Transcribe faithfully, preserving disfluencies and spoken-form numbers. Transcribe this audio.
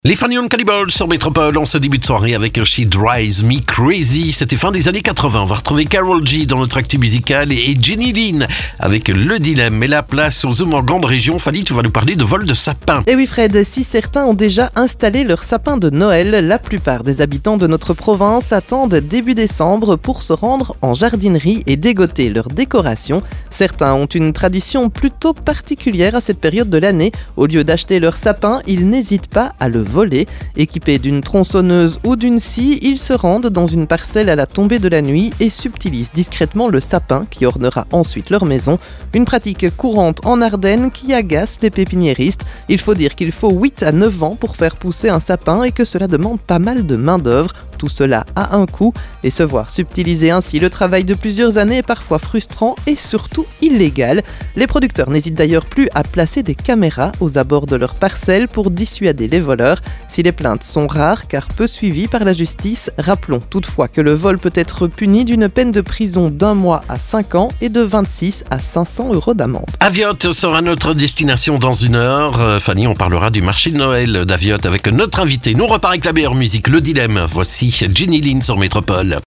Les Funny Cannibals sur Métropole en ce début de soirée avec She Drives Me Crazy. C'était fin des années quatre-vingts. On va retrouver Karol G dans notre actu musical et Jenny Lynn avec Le Dilemme. Mais la place au Zoom en grande région. Fanny, tu vas nous parler de vol de sapin. Et oui Fred, si certains ont déjà installé leur sapin de Noël, la plupart des habitants de notre province attendent début décembre pour se rendre en jardinerie et dégoter leur décoration. Certains ont une tradition plutôt particulière à cette période de l'année. Au lieu d'acheter leur sapin, ils n'hésitent pas à le voler. Équipés d'une tronçonneuse ou d'une scie, ils se rendent dans une parcelle à la tombée de la nuit et subtilisent discrètement le sapin qui ornera ensuite leur maison. Une pratique courante en Ardennes qui agace les pépiniéristes. Il faut dire qu'il faut huit à neuf ans pour faire pousser un sapin et que cela demande pas mal de main-d'œuvre. Tout cela a un coût et se voir subtiliser ainsi le travail de plusieurs années est parfois frustrant et surtout illégal. Les producteurs n'hésitent d'ailleurs plus à placer des caméras aux abords de leurs parcelles pour dissuader les voleurs. Si les plaintes sont rares car peu suivies par la justice, rappelons toutefois que le vol peut être puni d'une peine de prison d'un mois à cinq ans et de vingt-six à cinq cents euros d'amende. Aviotte sera notre destination dans une heure. Euh, Fanny, on parlera du marché de Noël d'Aviotte avec notre invité. Nous on repart avec la meilleure musique, Le Dilemme. Voici Jenny Lynn sur Métropole.